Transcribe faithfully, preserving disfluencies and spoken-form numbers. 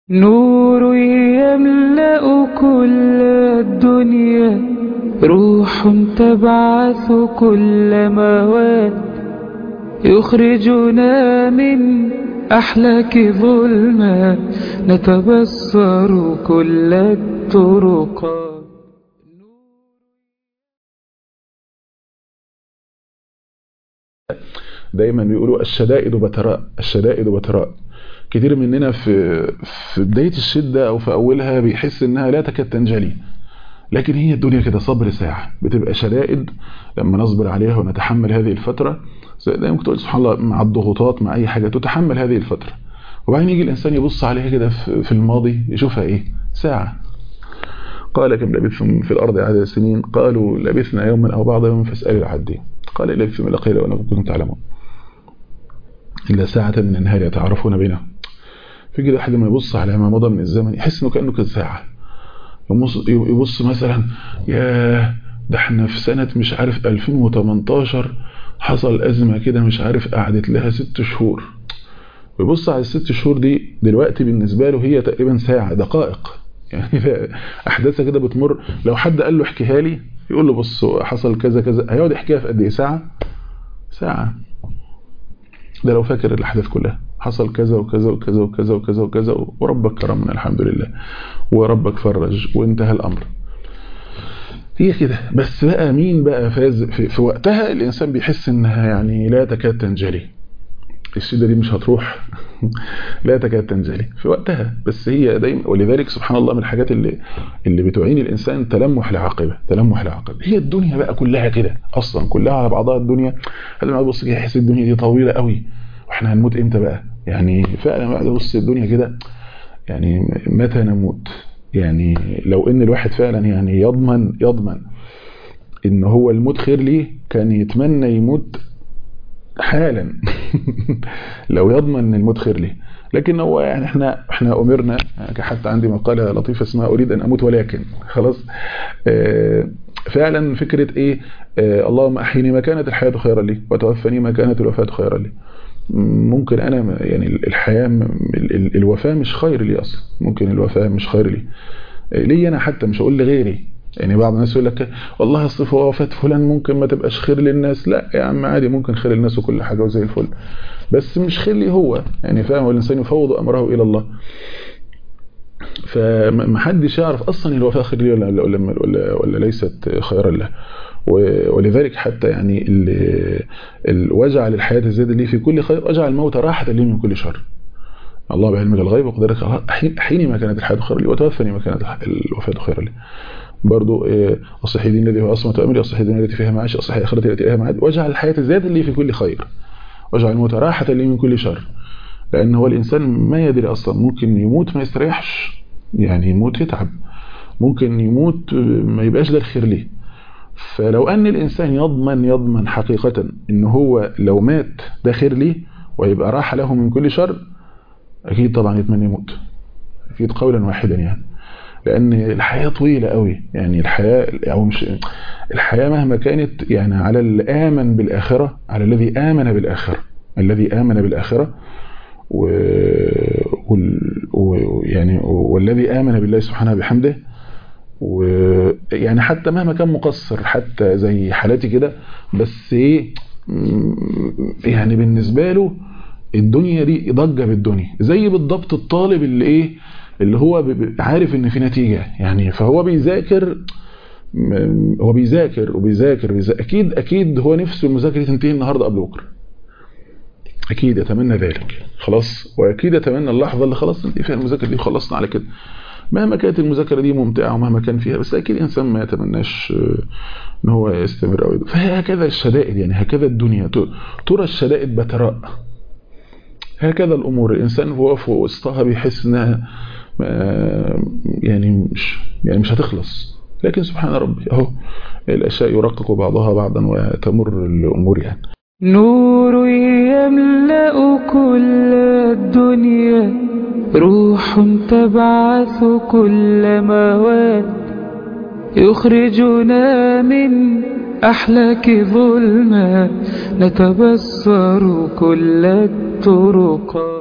نور يملأ كل الدنيا، روح تبعث كل مواد، يخرجنا من أحلاك ظلمات، نتبصر كل الطرقات. دايما بيقولوا الشدائد بتراء، الشدائد بتراء. كتير مننا في في بداية الشدة أو في أولها بيحس إنها لا تكاد تنجلي، لكن هي الدنيا كده صبر ساعة، بتبقى شدائد لما نصبر عليها ونتحمل هذه الفترة. زي ممكن تقول سبحان الله مع الضغوطات مع أي حاجة تتحمل هذه الفترة، وبعدين يجي الإنسان يبص عليها كده في الماضي يشوفها إيه؟ ساعة. قال كم لبثتم في الأرض عدد سنين؟ قالوا لبثنا يوما أو بعض يوم فاسأل العادين. قال لبثتم إلا قليلا وأنكم كنتم تعلمون إلا ساعة من النهار يتعارفون بينهم. في كده حد ما يبص على ما مضى من الزمن يحس إنه كأنه كان ساعة. يبص مثلا يا ده احنا في سنة مش عارف ألفين وتمنتاشر حصل أزمة كده مش عارف قعدت لها ست شهور، ويبص على الست شهور دي دلوقتي بالنسبة له هي تقريبا ساعة دقائق، يعني أحداثها كده بتمر. لو حد قال له احكيها لي يقول له بص حصل كذا كذا، هيقعد يحكيها في قد ايه؟ ساعة ساعة. ده لو فاكر الأحداث كلها حصل كذا وكذا وكذا وكذا وكذا وكذا وربك كرمنا الحمد لله وربك فرج وانتهى الأمر. هي كده. بس بقى مين بقى فاز في, في وقتها؟ الإنسان بيحس إنها يعني لا تكاد تنجلي، الشدة دي مش هتروح لا تكاد تنجلي في وقتها. بس هي دايما، ولذلك سبحان الله من الحاجات اللي اللي بتعين الإنسان تلمح العاقبة، تلمح العاقبة. هي الدنيا بقى كلها كده أصلا، كلها على بعضها الدنيا. هذا ما تبص كده يحس الدنيا دي طويلة قوي، واحنا هنموت امتى بقى؟ يعني فعلا بعد بص الدنيا كده يعني متى نموت؟ يعني لو ان الواحد فعلا يعني يضمن يضمن ان هو الموت خير ليه كان يتمنى يموت حالا لو يضمن ان الموت خير ليه. لكن هو يعني احنا احنا امرنا، حتى عندي مقالة لطيفة اسمها اريد ان اموت ولكن خلاص. اه فعلا فكرة ايه؟ اه اللهم احيني ما كانت الحياة خيرا لي وتوفني ما كانت الوفاة خيرا لي. ممكن انا يعني الحياة الوفاة مش خير لي اصلا، ممكن الوفاة مش خير لي لي انا حتى، مش هقول لغيري. يعني بعض الناس يقول لك والله اصل وفاة فلان ممكن ما تبقاش خير للناس. لا يا عم عادي، ممكن خير للناس وكل حاجة وزي الفل، بس مش خير لي هو. يعني فاهم؟ والإنسان يفوض أمره إلى الله. فمحدش يعرف أصلا الوفاة خير لي ولا, ولا, ولا, ولا ليست خيرا له. ولذلك حتى يعني وجعل الحياة زيادة لي في كل خير، وجعل الموت راحة لي من كل شر. الله بعلمك الغيب وقدرك أحيني ما كانت الحياة خيرا لي وتوفني ما كانت الوفاة خيرا لي. برضو أصحي دين الذي هو أصمة أمري، أصحي دين التي فيها معاش، أصحي آخرتي التي فيها معاد. وجعل الحياة زيادة لي في كل خير، وجعل الموت راحة لي من كل شر. لأن هو الإنسان ما يدري أصلا، ممكن يموت ما يستريحش، يعني يموت يتعب، ممكن يموت ما يبقاش ده الخير ليه. فلو أن الإنسان يضمن يضمن حقيقة إن هو لو مات ده خير ليه ويبقى راحة له من كل شر، أكيد طبعا يتمنى يموت، أكيد قولا واحدا. يعني لأن الحياة طويلة قوي، يعني الحياة أو مش الحياة مهما كانت، يعني على الآمن بالآخرة، على الذي آمن بالآخرة، الذي آمن بالآخرة و... و... يعني والذي آمن بالله سبحانه بحمده. ويعني حتى مهما كان مقصر، حتى زي حالاتي كده، بس ايه يعني بالنسبة له الدنيا دي ضجة بالدنيا، زي بالضبط الطالب اللي ايه اللي هو عارف ان في نتيجة، يعني فهو بيذاكر هو بيذاكر وبيذاكر بيذاكر. اكيد اكيد هو نفسه المذاكرة تنتهي النهاردة قبل بكره، اكيد يتمنى ذلك خلاص، واكيد يتمنى اللحظة اللي خلاص انتهي فيها المذاكرة دي وخلصنا على كده، مهما كانت المذاكرة دي ممتعة ومهما كان فيها. بس اكيد الانسان ما يتمناش ان هو يستمر او يدو. فهكذا الشدائد، يعني هكذا الدنيا ترى الشدائد بتراء، هكذا الامور. الانسان هو في وسطها بيحس انها يعني مش يعني مش هتخلص، لكن سبحان ربي اهو الاشياء يرقق بعضها بعضا وتمر الامور. يعني نور يملأ كل الدنيا، روح تبعث كل مواد، يخرجنا من أحلاك ظلمات، نتبصر كل الطرقات.